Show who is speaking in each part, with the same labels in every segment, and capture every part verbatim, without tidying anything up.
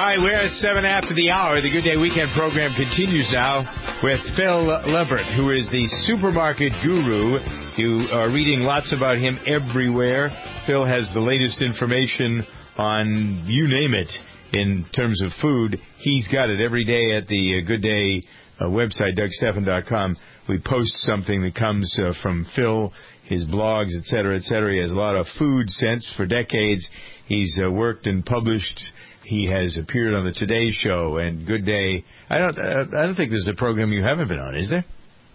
Speaker 1: right, we're at seven after the hour. The Good Day Weekend program continues now with Phil Lempert, who is the supermarket guru. You are reading lots about him everywhere. Phil has the latest information on you name it in terms of food. He's got it every day at the Good Day uh, website, Doug Stephan dot com. We post something that comes uh, from Phil, his blogs, et cetera, et cetera. He has a lot of food sense for decades. He's uh, worked and published. He has appeared on the Today Show and Good Day. I don't. Uh, I don't think there's a program you haven't been on, is there?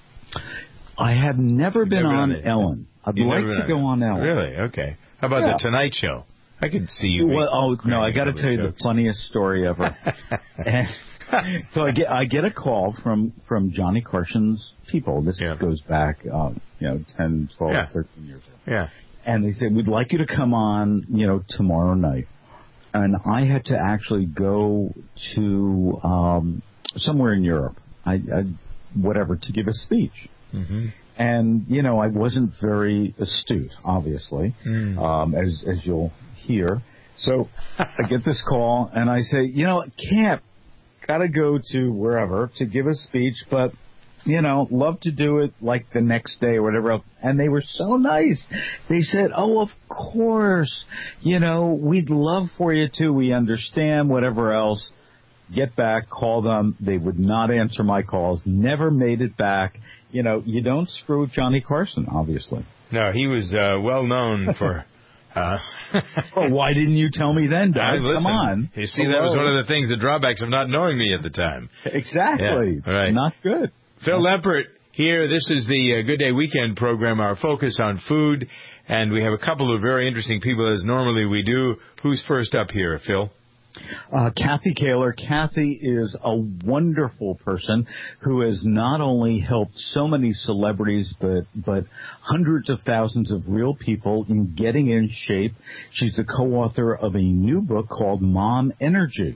Speaker 2: I have never
Speaker 1: You've
Speaker 2: been
Speaker 1: never
Speaker 2: on
Speaker 1: it.
Speaker 2: Ellen. I'd
Speaker 1: You've
Speaker 2: like to go on Ellen.
Speaker 1: Really? Okay. How about
Speaker 2: yeah.
Speaker 1: the Tonight Show? I could see you.
Speaker 2: Well, oh no, I got to tell you jokes. the funniest story ever. and, so I get I get a call from from Johnny Carson's people. This yeah. goes back, uh, you know, ten, twelve, yeah. thirteen years ago.
Speaker 1: Yeah.
Speaker 2: And they said, we'd like you to come on, you know, tomorrow night. And I had to actually go to um, somewhere in Europe, I, I, whatever, to give a speech.
Speaker 1: Mm-hmm. And,
Speaker 2: you know, I wasn't very astute, obviously, mm. um, as as you'll hear. So I get this call, and I say, you know, can't, got to go to wherever to give a speech, but, you know, love to do it like the next day or whatever else. And they were so nice. They said, oh, of course, you know, we'd love for you to. We understand, whatever else. Get back, call them. They would not answer my calls. Never made it back. You know, you don't screw Johnny Carson, obviously.
Speaker 1: No, he was uh, well known for... Uh,
Speaker 2: well, why didn't you tell me then, Doug?
Speaker 1: Listen,
Speaker 2: Come on.
Speaker 1: You see, Hello. That was one of the things, the drawbacks of not knowing me at the time.
Speaker 2: Exactly.
Speaker 1: Yeah, right.
Speaker 2: Not good.
Speaker 1: Phil Lempert here. This is the uh, Good Day Weekend program, our focus on food. And we have a couple of very interesting people, as normally we do. Who's first up here, Phil?
Speaker 2: Uh, Kathy Kaler. Kathy is a wonderful person who has not only helped so many celebrities, but but hundreds of thousands of real people in getting in shape. She's the co-author of a new book called Mom Energy.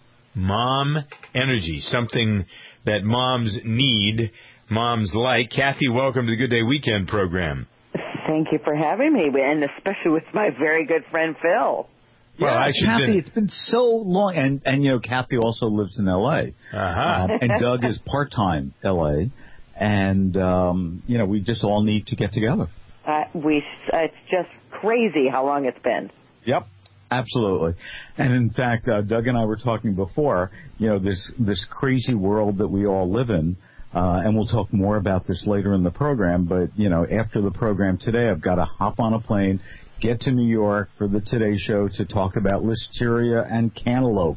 Speaker 1: Mom Energy, something that moms need, moms like. Kathy, welcome to the Good Day Weekend program.
Speaker 3: Thank you for having me, and especially with my very good friend Phil.
Speaker 2: Well, yeah, I Kathy, been... it's been so long, and, and you know, Kathy also lives in L A
Speaker 1: Uh-huh.
Speaker 2: Um, and Doug is part-time L A and, um, you know, we just all need to get together.
Speaker 3: Uh, we, uh, it's just crazy how long it's been.
Speaker 2: Yep, absolutely. And, in fact, uh, Doug and I were talking before, you know, this, this crazy world that we all live in, uh, and we'll talk more about this later in the program, but, you know, after the program today, I've got to hop on a plane, get to New York for the Today Show to talk about listeria and cantaloupe.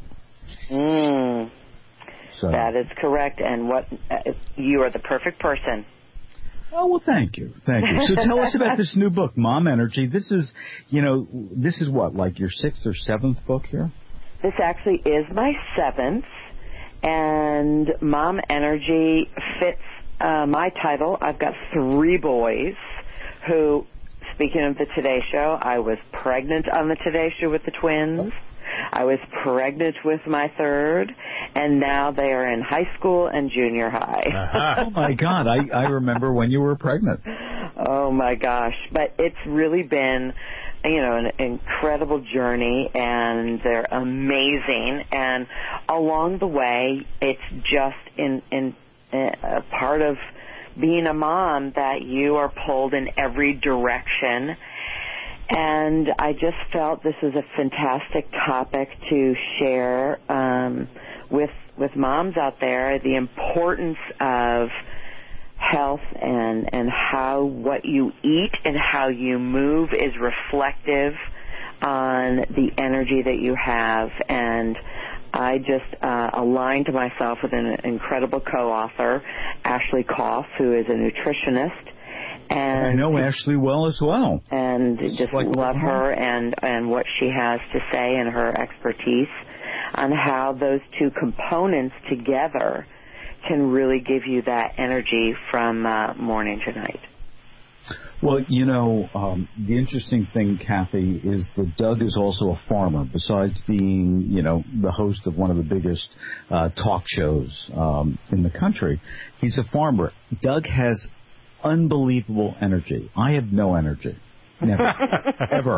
Speaker 3: Mm,
Speaker 2: so.
Speaker 3: That is correct, and what uh, you are the perfect person.
Speaker 2: Oh, well, thank you. Thank you. So tell us about this new book, Mom Energy. This is, you know, this is what, like your sixth or seventh book here?
Speaker 3: This actually is my seventh, and Mom Energy fits uh, my title. I've got three boys who... Speaking of the Today Show, I was pregnant on the Today Show with the twins. I was pregnant with my third, and now they are in high school and junior high.
Speaker 2: Uh-huh. Oh, my God. I, I remember when you were pregnant.
Speaker 3: Oh, my gosh. But it's really been, you know, an incredible journey, and they're amazing. And along the way, it's just in, in a part of being a mom that you are pulled in every direction. And I just felt this is a fantastic topic to share um, with with moms out there, the importance of health and, and how what you eat and how you move is reflective on the energy that you have. And I just uh, aligned myself with an incredible co-author, Ashley Koff, who is a nutritionist. And
Speaker 2: I know Ashley well as well.
Speaker 3: And just like love her and, and what she has to say and her expertise on how those two components together can really give you that energy from uh, morning to night.
Speaker 2: Well, you know, um, the interesting thing, Kathy, is that Doug is also a farmer. Besides being, you know, the host of one of the biggest uh, talk shows um, in the country, he's a farmer. Doug has unbelievable energy. I have no energy. Never. Ever.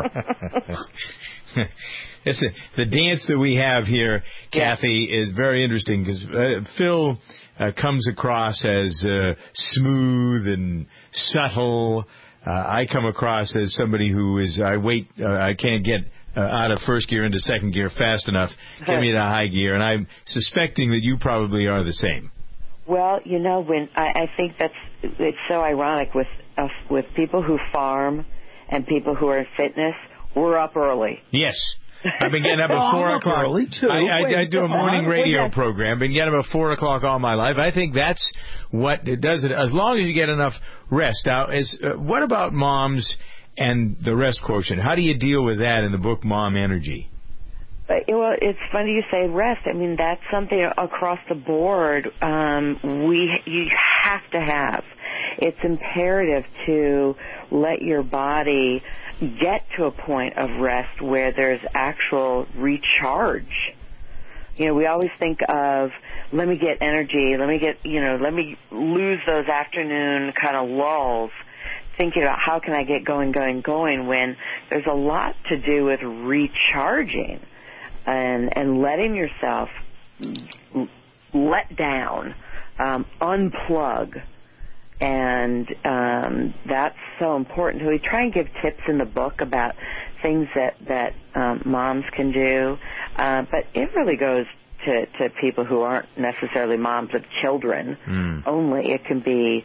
Speaker 1: Listen, the dance that we have here, Kathy, yeah. is very interesting because uh, Phil uh, comes across as uh, smooth and subtle. Uh, I come across as somebody who is, I wait, uh, I can't get uh, out of first gear into second gear fast enough. Get me to high gear, and I'm suspecting that you probably are the same.
Speaker 3: Well, you know, when I, I think that's it's so ironic with uh, with people who farm and people who are in fitness. We're up early.
Speaker 1: Yes. I've been getting up at four
Speaker 2: oh,
Speaker 1: o'clock.
Speaker 2: Early too.
Speaker 1: I, I,
Speaker 2: Wait,
Speaker 1: I do a morning
Speaker 2: on.
Speaker 1: radio
Speaker 2: Wait,
Speaker 1: program. Been getting up at four o'clock all my life. I think that's what it does. It as long as you get enough rest. Now, is uh, what about moms and the rest quotient? How do you deal with that in the book Mom Energy?
Speaker 3: But, well, it's funny you say rest. I mean, that's something across the board um, we you have to have. It's imperative to let your body get to a point of rest where there's actual recharge. You know, we always think of, let me get energy, let me get, you know, let me lose those afternoon kind of lulls, thinking about how can I get going, going, going, when there's a lot to do with recharging and, and letting yourself let down, um, unplug. And um, that's so important. So we try and give tips in the book about things that, that um, moms can do. Uh, but it really goes to, to people who aren't necessarily moms of children mm. only. It can be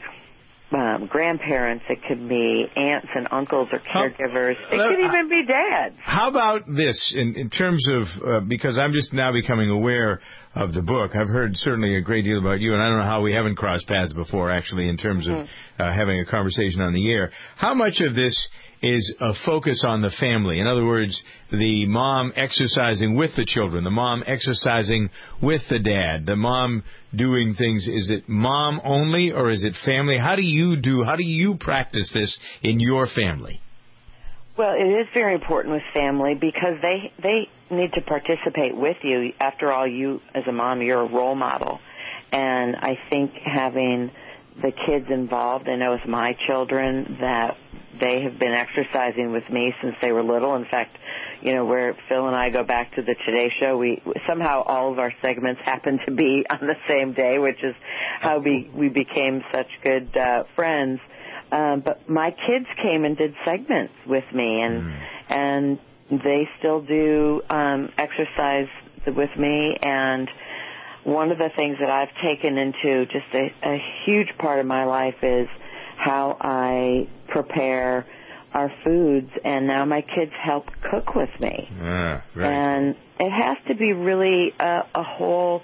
Speaker 3: um, grandparents. It could be aunts and uncles or caregivers. How, it could even be dads.
Speaker 1: How about this in, in terms of, uh, because I'm just now becoming aware of the book. I've heard certainly a great deal about you, and I don't know how we haven't crossed paths before, actually, in terms mm-hmm. of uh, having a conversation on the air. How much of this is a focus on the family? In other words, the mom exercising with the children, the mom exercising with the dad, the mom doing things. Is it mom only, or is it family? How do you do, how do you practice this in your family?
Speaker 3: Well, it is very important with family because they they need to participate with you. After all, you, as a mom, you're a role model. And I think having the kids involved, I know with my children that they have been exercising with me since they were little. In fact, you know, where Phil and I go back to the Today Show, we somehow all of our segments happen to be on the same day, which is how we, we became such good uh, friends. Um, but my kids came and did segments with me, and mm. and they still do um, exercise with me. And one of the things that I've taken into just a, a huge part of my life is how I prepare our foods, and now my kids help cook with me.
Speaker 1: Ah, right.
Speaker 3: And it has to be really a, a whole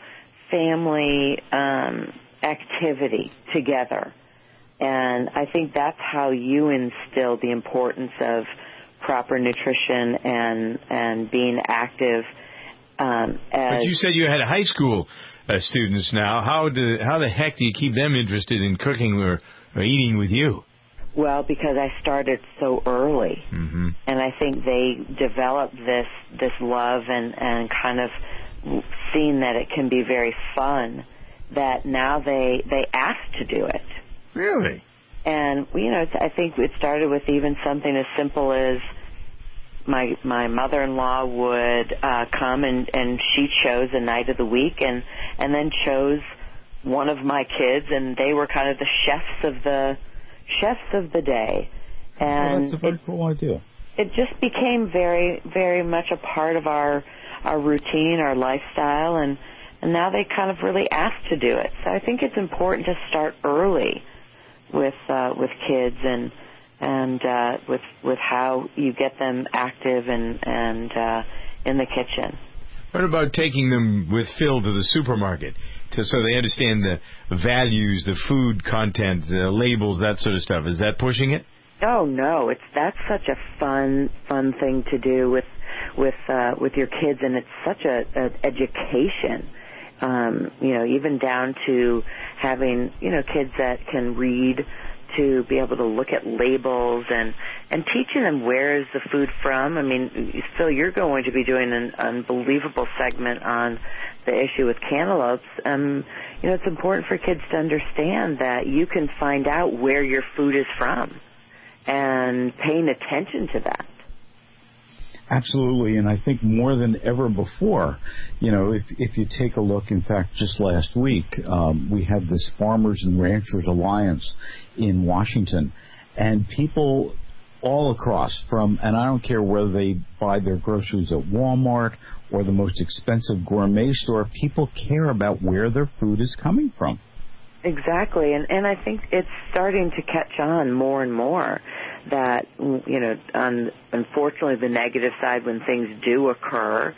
Speaker 3: family um, activity together. And I think that's how you instill the importance of proper nutrition and and being active. Um, as
Speaker 1: but you said you had high school uh, students now. How do how the heck do you keep them interested in cooking or, or eating with you?
Speaker 3: Well, because I started so early, mm-hmm. and I think they developed this this love and and kind of seen that it can be very fun. That now they they ask to do it.
Speaker 1: Really?
Speaker 3: And, you know, I think it started with even something as simple as my my mother-in-law would uh, come and, and she chose a night of the week and, and then chose one of my kids, and they were kind of the chefs of the chefs of the day. And
Speaker 2: well, that's a very it, cool idea.
Speaker 3: It just became very, very much a part of our our routine, our lifestyle, and, and now they kind of really ask to do it. So I think it's important to start early with uh, with kids and and uh, with with how you get them active and and uh, in the kitchen.
Speaker 1: What about taking them with Phil to the supermarket to, so they understand the values, the food content, the labels, that sort of stuff? Is that pushing it?
Speaker 3: Oh no, it's that's such a fun fun thing to do with with uh, with your kids, and it's such a, a education. Um, you know, even down to having, you know, kids that can read, to be able to look at labels and, and teaching them where is the food from. I mean, Phil, you're going to be doing an unbelievable segment on the issue with cantaloupes. Um, you know, it's important for kids to understand that you can find out where your food is from. and paying attention to that.
Speaker 2: Absolutely, and I think more than ever before, you know, if if you take a look, in fact, just last week, um, we had this Farmers and Ranchers Alliance in Washington, and people all across from, and I don't care whether they buy their groceries at Walmart or the most expensive gourmet store, people care about where their food is coming from.
Speaker 3: Exactly, and and I think it's starting to catch on more and more that, you know, on, unfortunately the negative side, when things do occur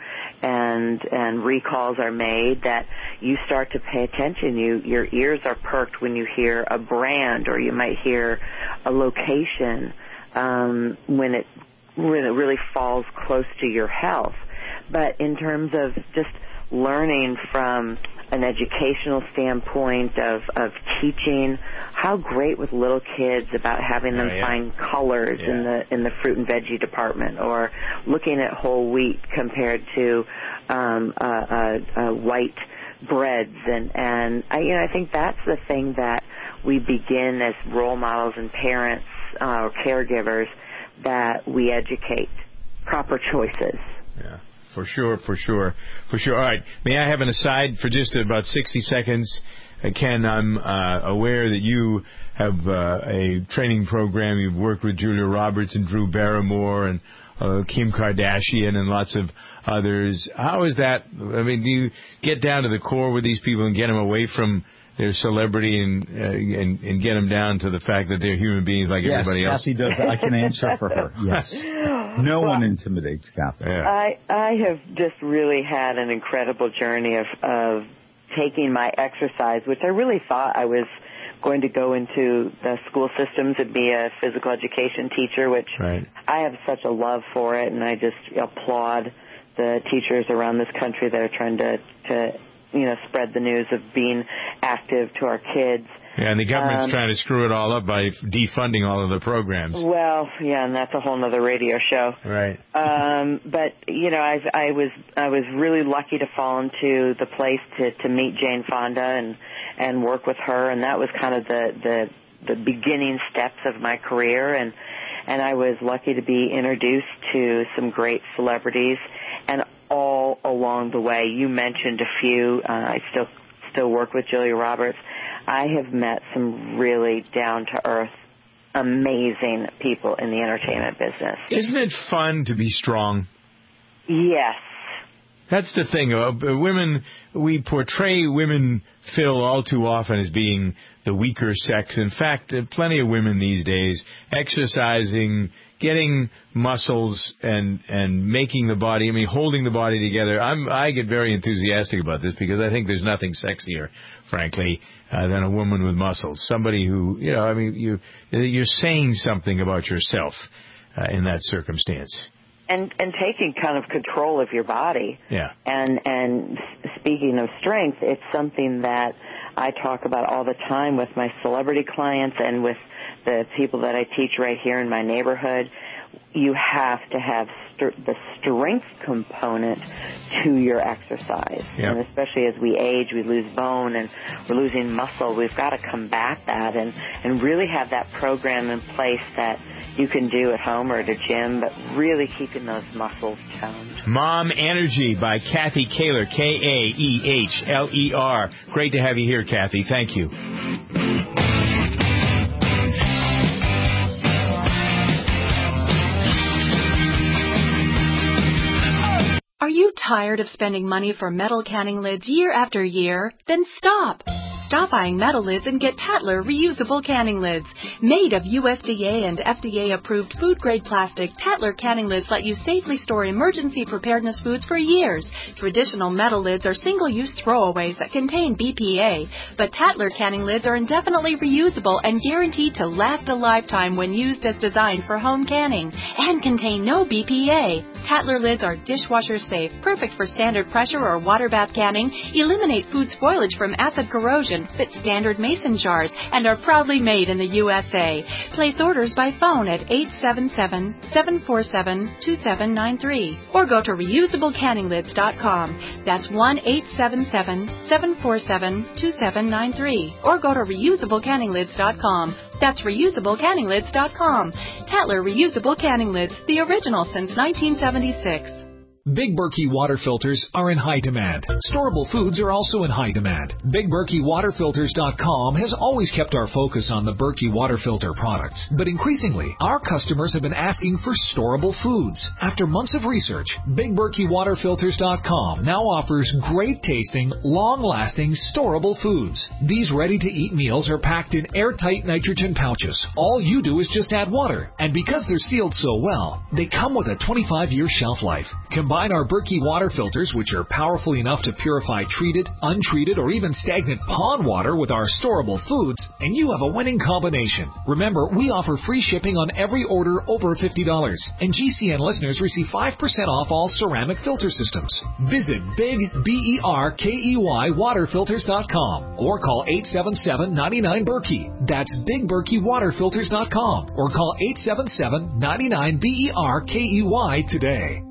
Speaker 3: and and recalls are made, that you start to pay attention. You your ears are perked when you hear a brand, or you might hear a location um, when it when it really falls close to your health. But in terms of just learning from an educational standpoint of, of teaching, how great with little kids about having them oh, yeah. find colors yeah. in the in the fruit and veggie department, or looking at whole wheat compared to um, uh, uh, uh, white breads, and and I, you know I think that's the thing that we begin as role models and parents uh, or caregivers, that we educate proper choices.
Speaker 1: Yeah. For sure, for sure, for sure. All right. May I have an aside for just about sixty seconds? Uh, Ken, I'm uh, aware that you have uh, a training program. You've worked with Julia Roberts and Drew Barrymore and uh, Kim Kardashian and lots of others. How is that? I mean, do you get down to the core with these people and get them away from their celebrity and, uh, and and get them down to the fact that they're human beings like
Speaker 2: yes,
Speaker 1: everybody else?
Speaker 2: Yes, Kathy does that. I can answer for her. Yes. No well, one intimidates Kathy.
Speaker 3: Yeah. I, I have just really had an incredible journey of, of taking my exercise, which I really thought I was going to go into the school systems and be a physical education teacher, which
Speaker 1: right.
Speaker 3: I have such a love for it, and I just applaud the teachers around this country that are trying to, to you know, spread the news of being active to our kids.
Speaker 1: Yeah, and the government's
Speaker 3: um,
Speaker 1: trying to screw it all up by defunding all of the programs.
Speaker 3: Well, yeah, and that's a whole other radio show.
Speaker 1: Right.
Speaker 3: Um, but you know, I, I was I was really lucky to fall into the place to, to meet Jane Fonda and and work with her, and that was kind of the the, the beginning steps of my career, and and I was lucky to be introduced to some great celebrities, and all along the way, you mentioned a few. Uh, I still still work with Julia Roberts. I have met some really down-to-earth, amazing people in the entertainment business.
Speaker 1: Isn't it fun to be strong?
Speaker 3: Yes.
Speaker 1: That's the thing. Uh, women, we portray women, Phil, all too often as being the weaker sex. In fact, uh, plenty of women these days exercising, getting muscles, and and making the body, I mean, holding the body together. I'm, I get very enthusiastic about this because I think there's nothing sexier, frankly, uh, than a woman with muscles. Somebody who, you know, I mean, you, you're saying something about yourself uh, in that circumstance.
Speaker 3: And and taking kind of control of your body.
Speaker 1: Yeah.
Speaker 3: And and speaking of strength, it's something that I talk about all the time with my celebrity clients and with the people that I teach right here in my neighborhood. You have to have st- the strength component to your exercise.
Speaker 1: Yeah.
Speaker 3: And especially as we age, we lose bone and we're losing muscle. We've got to combat that and, and really have that program in place that you can do at home or at a gym, but really keeping those muscles toned.
Speaker 1: Mom Energy by Kathy Kaler, K A E H L E R. Great to have you here, Kathy. Thank you.
Speaker 4: Are you tired of spending money for metal canning lids year after year? Then stop! Stop buying metal lids and get Tatler reusable canning lids. Made of U S D A and F D A-approved food-grade plastic, Tatler canning lids let you safely store emergency preparedness foods for years. Traditional metal lids are single-use throwaways that contain B P A, but Tatler canning lids are indefinitely reusable and guaranteed to last a lifetime when used as designed for home canning, and contain no B P A. Tatler lids are dishwasher safe, perfect for standard pressure or water bath canning, eliminate food spoilage from acid corrosion, fit standard mason jars, and are proudly made in the U S A. Place orders by phone at eight seven seven, seven four seven, two seven nine three or go to reusable canning lids dot com. That's one eight seven seven, seven four seven, two seven nine three or go to reusable canning lids dot com. That's reusable canning lids dot com. Tatler Reusable Canning Lids, the original since nineteen seventy-six.
Speaker 5: Big Berkey water filters are in high demand. Storable foods are also in high demand. Big Berkey Water Filters dot com has always kept our focus on the Berkey water filter products, but increasingly, our customers have been asking for storable foods. After months of research, Big Berkey Water Filters dot com now offers great-tasting, long-lasting, storable foods. These ready-to-eat meals are packed in airtight nitrogen pouches. All you do is just add water, and because they're sealed so well, they come with a twenty-five year shelf life. Combine our Berkey water filters, which are powerful enough to purify treated, untreated, or even stagnant pond water with our storable foods, and you have a winning combination. Remember, we offer free shipping on every order over fifty dollars, and G C N listeners receive five percent off all ceramic filter systems. Visit Big B E R K E Y Water Filters dot com or call eight seven seven, nine nine, Berkey. That's Big Berkey Water Filters dot com or call eight seven seven, nine nine, B E R K E Y today.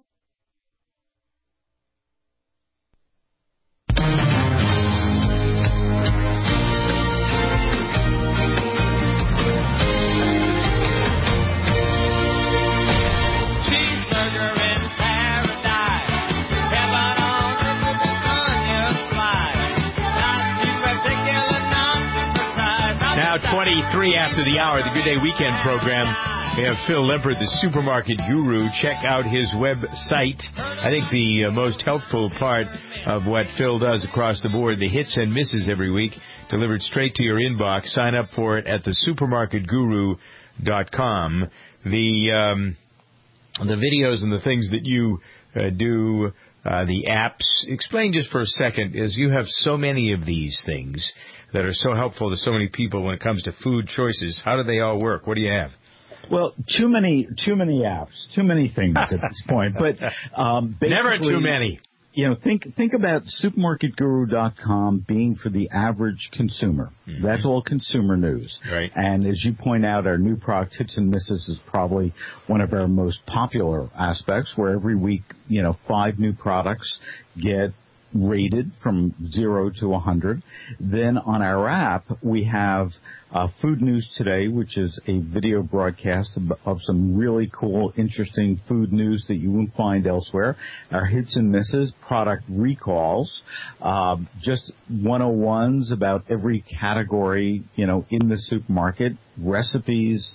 Speaker 1: twenty-three after the hour, the Good Day Weekend program. We have Phil Lempert, the supermarket guru. Check out his website. I think the uh, most helpful part of what Phil does across the board, the hits and misses every week, delivered straight to your inbox. Sign up for it at the supermarket guru dot com. The um, the videos and the things that you uh, do, uh, the apps. Explain just for a second, as you have so many of these things that are so helpful to so many people when it comes to food choices. How do they all work? What do you have?
Speaker 2: Well, too many, too many apps, too many things at this point. But um, basically,
Speaker 1: never too many.
Speaker 2: You know, think think about supermarket guru dot com being for the average consumer. Mm-hmm. That's all consumer news.
Speaker 1: Right.
Speaker 2: And as you point out, our new product hits and misses is probably one of our most popular aspects, where every week, you know, five new products get rated from zero to one hundred. Then on our app, we have uh, Food News Today, which is a video broadcast of, of some really cool, interesting food news that you won't find elsewhere. Our hits and misses, product recalls, uh, just one oh ones about every category, you know, in the supermarket, recipes,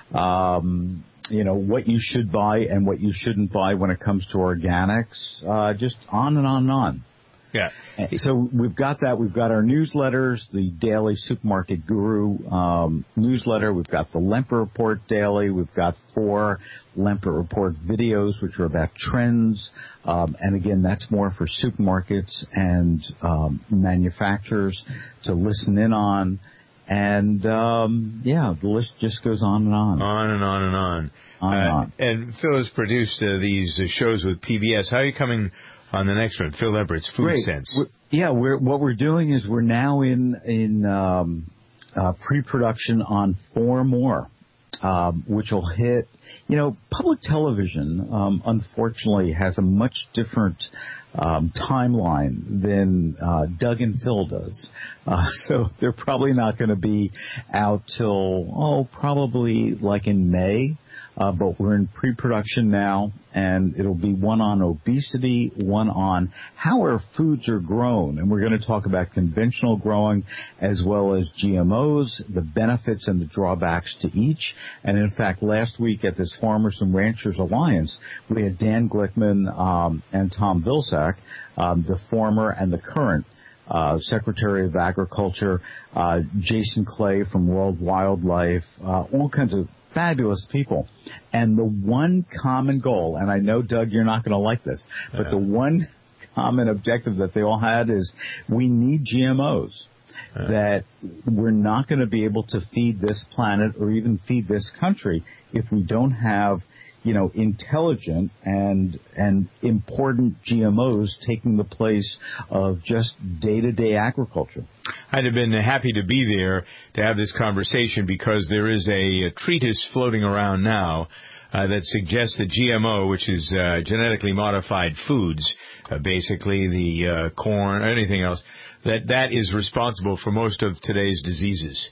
Speaker 2: um, you know, what you should buy and what you shouldn't buy when it comes to organics, uh, just on and on and on.
Speaker 1: Yeah.
Speaker 2: So we've got that. We've got our newsletters, the Daily Supermarket Guru um, newsletter. We've got the Lempert Report Daily. We've got four Lempert Report videos, which are about trends. Um, and again, that's more for supermarkets and um, manufacturers to listen in on. And, um, yeah, the list just goes on and on.
Speaker 1: On and on and on.
Speaker 2: On and
Speaker 1: uh,
Speaker 2: on.
Speaker 1: And Phil has produced uh, these uh, shows with P B S. How are you coming on the next one? Phil Lempert's Food
Speaker 2: Great.
Speaker 1: Sense.
Speaker 2: We're, yeah, we're, what we're doing is we're now in, in um, uh, pre-production on four more, um, which will hit. You know, public television, um, unfortunately, has a much different um, timeline than uh, Doug and Phil does. Uh, so they're probably not going to be out till, oh, probably like in May. Uh, but we're in pre-production now, and it'll be one on obesity, one on how our foods are grown. And we're going to talk about conventional growing as well as G M Os, the benefits and the drawbacks to each. And in fact, last week at this Farmers and Ranchers Alliance, we had Dan Glickman um, and Tom Vilsack, um, the former and the current Uh, Secretary of Agriculture, uh, Jason Clay from World Wildlife, uh, all kinds of fabulous people. And the one common goal, and I know, Doug, you're not going to like this, but yeah. the one common objective that they all had is we need G M Os. Yeah. That we're not going to be able to feed this planet or even feed this country if we don't have, you know, intelligent and and important G M Os taking the place of just day-to-day agriculture.
Speaker 1: I'd have been happy to be there to have this conversation because there is a, a treatise floating around now uh, that suggests that G M O, which is uh, genetically modified foods, uh, basically the uh, corn or anything else, that that is responsible for most of today's diseases.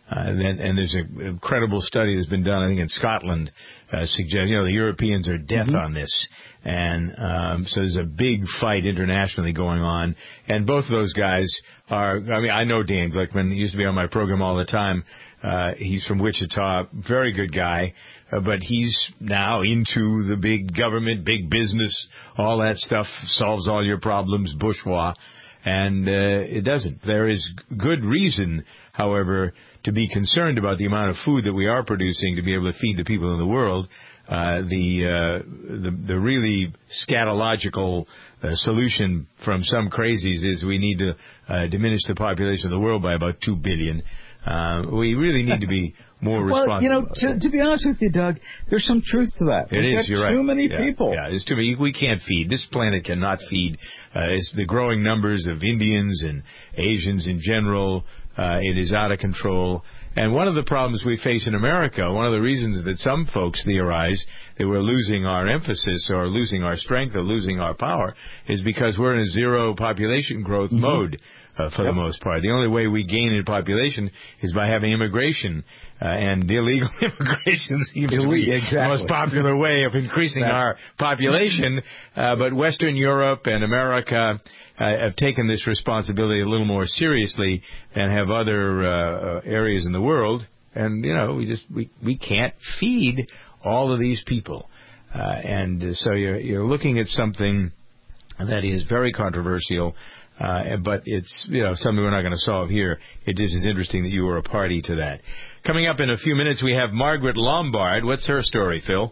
Speaker 1: Uh, and, and there's an incredible study that's been done, I think, in Scotland, uh, suggest, you know, the Europeans are death mm-hmm. on this. And um, so there's a big fight internationally going on. And both of those guys are, I mean, I know Dan Glickman. He used to be on my program all the time. Uh, he's from Wichita, very good guy. Uh, but he's now into the big government, big business, all that stuff, solves all your problems, bourgeois. And uh, it doesn't. There is good reason, however, to be concerned about the amount of food that we are producing to be able to feed the people in the world. Uh, the, uh, the the really scatological uh, solution from some crazies is we need to uh, diminish the population of the world by about two billion. Uh, we really need to be more responsible.
Speaker 2: Well, you know, to, to be honest with you, Doug, there's some truth to that.
Speaker 1: It
Speaker 2: We've
Speaker 1: is. You're
Speaker 2: got
Speaker 1: right.
Speaker 2: Too many
Speaker 1: yeah,
Speaker 2: people.
Speaker 1: Yeah, it's too many. We can't feed. This planet cannot feed. Uh, it's the growing numbers of Indians and Asians in general. Uh, it is out of control. And one of the problems we face in America, one of the reasons that some folks theorize that we're losing our emphasis or losing our strength or losing our power is because we're in a zero population growth mm-hmm. mode uh, for yep. the most part. The only way we gain in population is by having immigration. Uh, and illegal immigration seems Ille- to be exactly. the most popular way of increasing our population. Uh, but Western Europe and America uh, have taken this responsibility a little more seriously than have other uh, areas in the world. And, you know, we just we, we can't feed all of these people. Uh, and so you're, you're looking at something that is very controversial. Uh, but it's, you know, something we're not going to solve here. It just is interesting that you were a party to that. Coming up in a few minutes, we have Margaret Lombard. What's her story, Phil?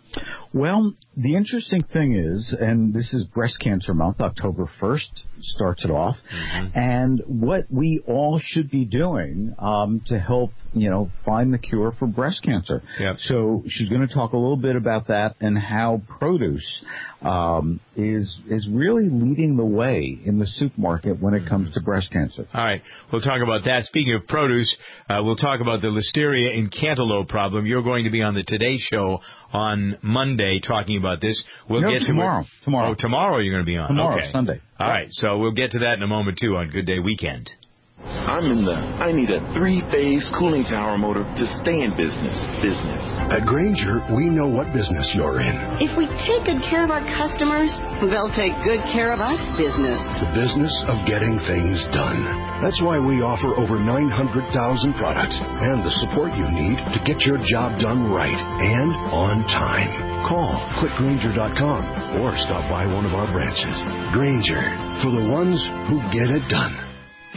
Speaker 2: Well, the interesting thing is, and this is Breast Cancer Month, October first starts it off, mm-hmm. and what we all should be doing um, to help, you know, find the cure for breast cancer.
Speaker 1: Yep.
Speaker 2: So she's going to talk a little bit about that and how produce um, is is really leading the way in the supermarket when it comes to breast cancer.
Speaker 1: All right. We'll talk about that. Speaking of produce, uh, we'll talk about the listeria in cantaloupe problem. You're going to be on the Today Show on Monday talking about this. We'll
Speaker 2: no,
Speaker 1: get to
Speaker 2: tomorrow.
Speaker 1: It.
Speaker 2: Tomorrow.
Speaker 1: Oh, tomorrow you're going to be on.
Speaker 2: Tomorrow,
Speaker 1: okay.
Speaker 2: Sunday.
Speaker 1: All right. So we'll get to that in a moment, too, on Good Day Weekend.
Speaker 6: I'm in the I need a three-phase cooling tower motor to stay in business. Business.
Speaker 7: At Grainger, we know what business you're in.
Speaker 8: If we take good care of our customers, they'll take good care of us business.
Speaker 7: The business of getting things done. That's why we offer over nine hundred thousand products and the support you need to get your job done right and on time. Call click grainger dot com or stop by one of our branches. Grainger, for the ones who get it done.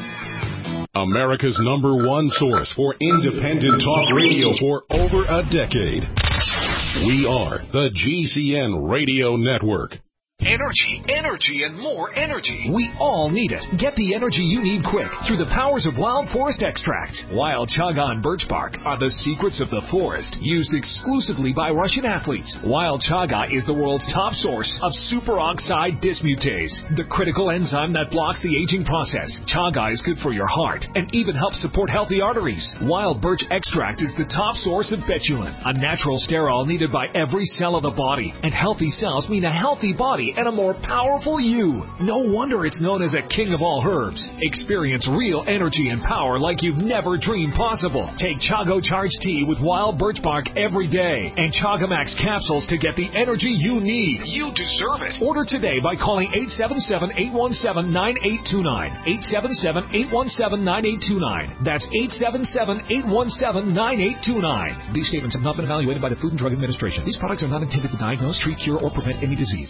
Speaker 9: America's number one source for independent talk radio for over a decade. We are the G C N Radio Network.
Speaker 5: Energy, energy, and more energy. We all need it. Get the energy you need quick through the powers of Wild Forest Extracts. Wild Chaga and birch bark are the secrets of the forest, used exclusively by Russian athletes. Wild Chaga is the world's top source of superoxide dismutase, the critical enzyme that blocks the aging process. Chaga is good for your heart and even helps support healthy arteries. Wild birch extract is the top source of betulin, a natural sterol needed by every cell of the body. And healthy cells mean a healthy body and a more powerful you. No wonder it's known as a king of all herbs. Experience real energy and power like you've never dreamed possible. Take Chago Charge Tea with wild birch bark every day and Chagamax capsules to get the energy you need. You deserve it. Order today by calling eight seven seven, eight one seven, nine eight two nine. eight seven seven, eight one seven, nine eight two nine. That's eight seven seven, eight one seven, nine eight two nine. These statements have not been evaluated by the Food and Drug Administration. These products are not intended to diagnose, treat, cure, or prevent any disease.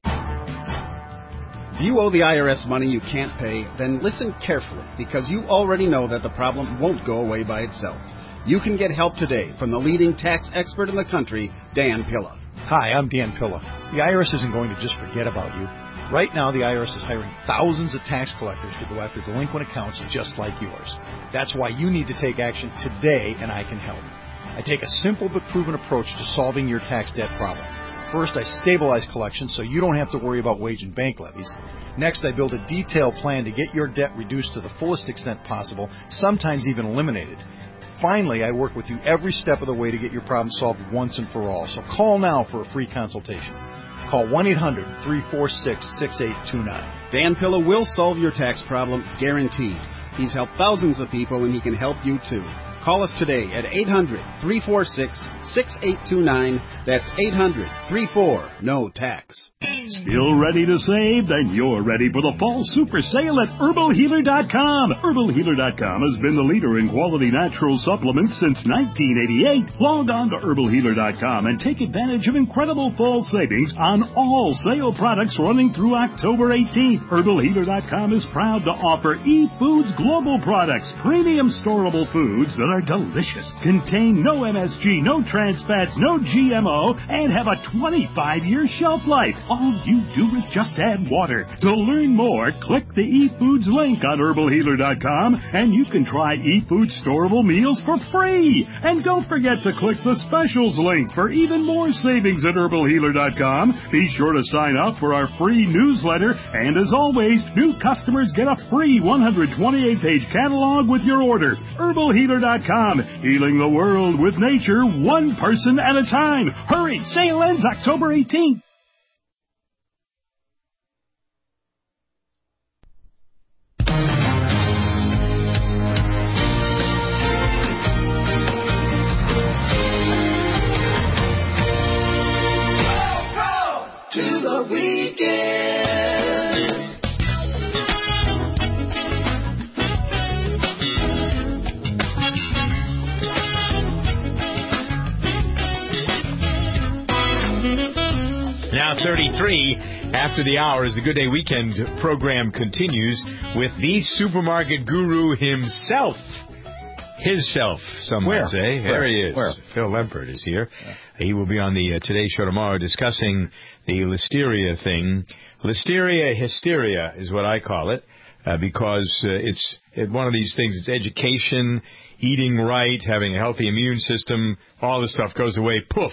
Speaker 10: If you owe the I R S money you can't pay, then listen carefully, because you already know that the problem won't go away by itself. You can get help today from the leading tax expert in the country, Dan Pilla.
Speaker 11: Hi, I'm Dan Pilla. The I R S isn't going to just forget about you. Right now, the I R S is hiring thousands of tax collectors to go after delinquent accounts just like yours. That's why you need to take action today, and I can help. I take a simple but proven approach to solving your tax debt problem. First, I stabilize collections so you don't have to worry about wage and bank levies. Next, I build a detailed plan to get your debt reduced to the fullest extent possible, sometimes even eliminated. Finally, I work with you every step of the way to get your problem solved once and for all. So call now for a free consultation. Call one eight hundred, three four six, six eight two nine.
Speaker 10: Dan Pilla will solve your tax problem, guaranteed. He's helped thousands of people, and he can help you too. Call us today at eight hundred, three four six, six eight two nine. That's eight hundred, three four, N O tax.
Speaker 12: Still ready to save? Then you're ready for the fall super sale at herbal healer dot com. herbal healer dot com has been the leader in quality natural supplements since nineteen eighty-eight. Log on to herbal healer dot com and take advantage of incredible fall savings on all sale products running through October eighteenth. herbal healer dot com is proud to offer eFoods Global products, premium storable foods that are delicious, contain no M S G, no trans fats, no G M O, and have a twenty-five year shelf life. All you do is just add water. To learn more, click the eFoods link on herbal healer dot com, and you can try eFoods storable meals for free. And don't forget to click the specials link for even more savings at herbal healer dot com. Be sure to sign up for our free newsletter, and as always, new customers get a free one hundred twenty-eight page catalog with your order. herbal healer dot com, healing the world with nature, one person at a time. Hurry, sale ends October eighteenth.
Speaker 13: To the weekend.
Speaker 1: Now thirty-three after the hour as the Good Day Weekend program continues with the supermarket guru himself. His self, some
Speaker 2: Where?
Speaker 1: might say.
Speaker 2: Where?
Speaker 1: There he is.
Speaker 2: Where?
Speaker 1: Phil Lempert is here. Yeah. He will be on the uh, Today Show tomorrow discussing the listeria thing. Listeria hysteria is what I call it, uh, because uh, it's it, one of these things. It's education, eating right, having a healthy immune system. All this stuff goes away. Poof.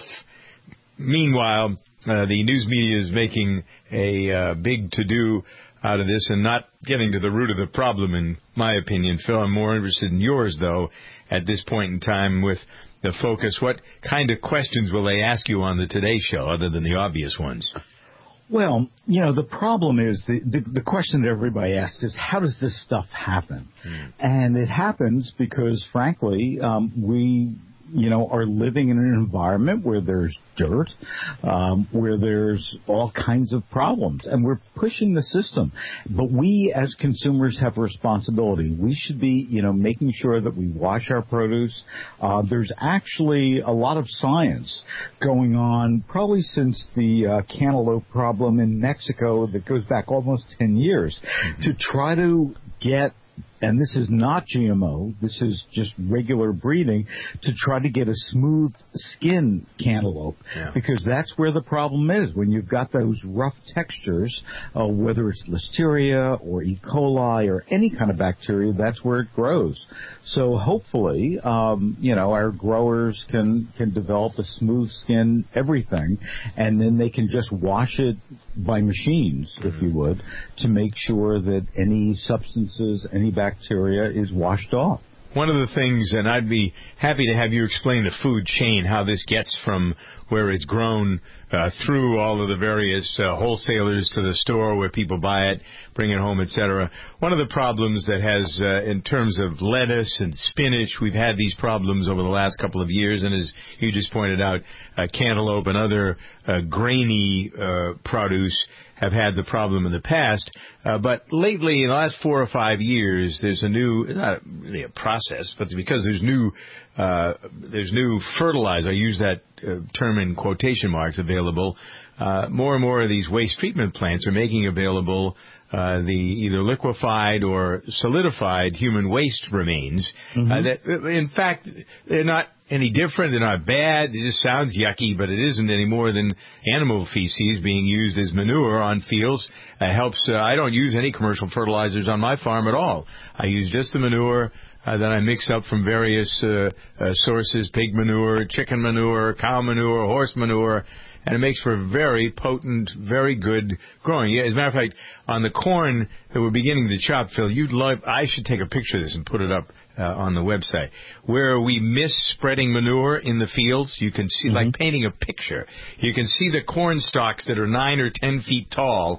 Speaker 1: Meanwhile, uh, the news media is making a uh, big to-do out of this and not getting to the root of the problem, in my opinion. Phil, I'm more interested in yours, though, at this point in time with the focus. What kind of questions will they ask you on the Today Show, other than the obvious ones?
Speaker 2: Well, you know, the problem is, the, the, the question that everybody asks is, how does this stuff happen? Hmm. And it happens because, frankly, um, we... you know, are living in an environment where there's dirt, um, where there's all kinds of problems, and we're pushing the system. But we, as consumers, have a responsibility. We should be, you know, making sure that we wash our produce. Uh, there's actually a lot of science going on, probably since the uh, cantaloupe problem in Mexico that goes back almost ten years, mm-hmm. to try to get, and this is not G M O, this is just regular breeding, to try to get a smooth skin cantaloupe, yeah. because that's where the problem is. When you've got those rough textures, uh, whether it's Listeria or E. coli or any kind of bacteria, that's where it grows. So hopefully, um, you know, our growers can, can develop a smooth skin everything, and then they can just wash it by machines, mm-hmm. if you would, to make sure that any substances, any bacteria, bacteria is washed off.
Speaker 1: One of the things, and I'd be happy to have you explain the food chain, how this gets from where it's grown uh, through all of the various uh, wholesalers to the store where people buy it, bring it home, et cetera. One of the problems that has, uh, in terms of lettuce and spinach, we've had these problems over the last couple of years, and as you just pointed out, uh, cantaloupe and other uh, grainy uh, produce have had the problem in the past, uh, but lately, in the last four or five years, there's a new, it's not really a process, but because there's new, uh, there's new fertilizer, I use that uh, term in quotation marks, available, uh, more and more of these waste treatment plants are making available uh, the either liquefied or solidified human waste remains. Mm-hmm. Uh, that, in fact, they're not any different. They're not bad. It just sounds yucky, but it isn't any more than animal feces being used as manure on fields. It helps. Uh, I don't use any commercial fertilizers on my farm at all. I use just the manure uh, that I mix up from various uh, uh, sources: pig manure, chicken manure, cow manure, horse manure. And it makes for very potent, very good growing. Yeah, as a matter of fact, on the corn that we're beginning to chop, Phil, you'd love, I should take a picture of this and put it up uh, on the website. Where we miss spreading manure in the fields, you can see, mm-hmm. like painting a picture, you can see the corn stalks that are nine or ten feet tall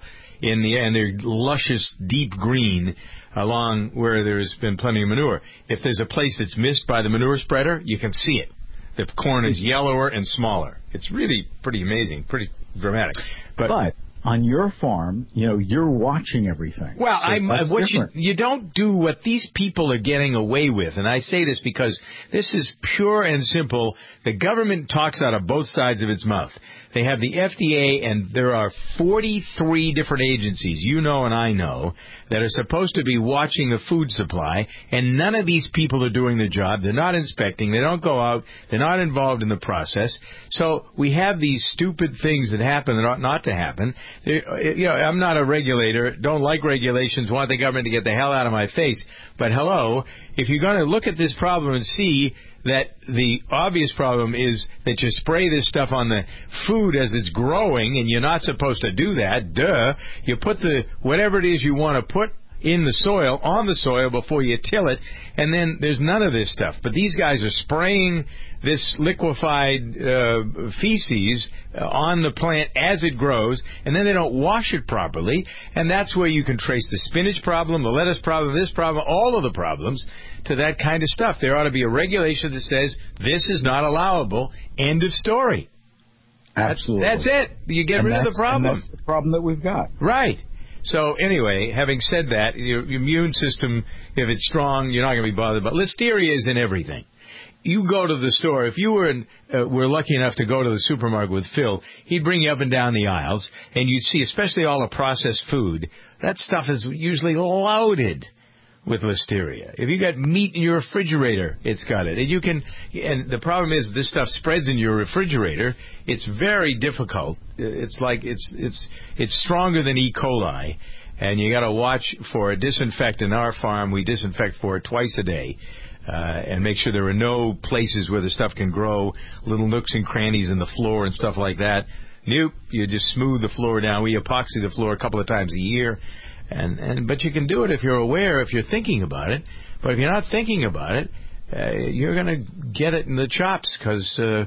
Speaker 1: in the and they're luscious, deep green along where there's been plenty of manure. If there's a place that's missed by the manure spreader, you can see it. The corn is yellower and smaller. It's really pretty amazing, pretty dramatic. But,
Speaker 2: but on your farm, you know, you're watching everything.
Speaker 1: Well,
Speaker 2: so
Speaker 1: I'm, what you, you don't do what these people are getting away with. And I say this because this is pure and simple. The government talks out of both sides of its mouth. They have the F D A, and there are forty-three different agencies, you know and I know, that are supposed to be watching the food supply, and none of these people are doing the job. They're not inspecting. They don't go out. They're not involved in the process. So we have these stupid things that happen that ought not to happen. You know, I'm not a regulator, don't like regulations, want the government to get the hell out of my face. But hello, if you're going to look at this problem and see that the obvious problem is that you spray this stuff on the food as it's growing, and you're not supposed to do that, duh. You put the whatever it is you want to put in the soil, on the soil before you till it, and then there's none of this stuff. But these guys are spraying this liquefied uh, feces uh, on the plant as it grows, and then they don't wash it properly, and that's where you can trace the spinach problem, the lettuce problem, this problem, all of the problems to that kind of stuff. There ought to be a regulation that says this is not allowable, end of story.
Speaker 2: Absolutely.
Speaker 1: That's, that's it. You get
Speaker 2: and
Speaker 1: rid of the problem.
Speaker 2: And that's the problem that we've got.
Speaker 1: Right. So anyway, having said that, your, your immune system, if it's strong, you're not going to be bothered. But listeria is in everything. You go to the store. If you were in, uh, were lucky enough to go to the supermarket with Phil, he'd bring you up and down the aisles, and you'd see, especially all the processed food, that stuff is usually loaded with listeria. If you got meat in your refrigerator, it's got it. And you can, and the problem is this stuff spreads in your refrigerator. It's very difficult. It's like it's it's it's stronger than E. coli, and you got to watch for it. Disinfect in our farm. We disinfect for it twice a day. Uh, and make sure there are no places where the stuff can grow, little nooks and crannies in the floor and stuff like that. Nope, you just smooth the floor down. We epoxy the floor a couple of times a year. And, and but you can do it if you're aware, if you're thinking about it. But if you're not thinking about it, uh, you're going to get it in the chops because uh,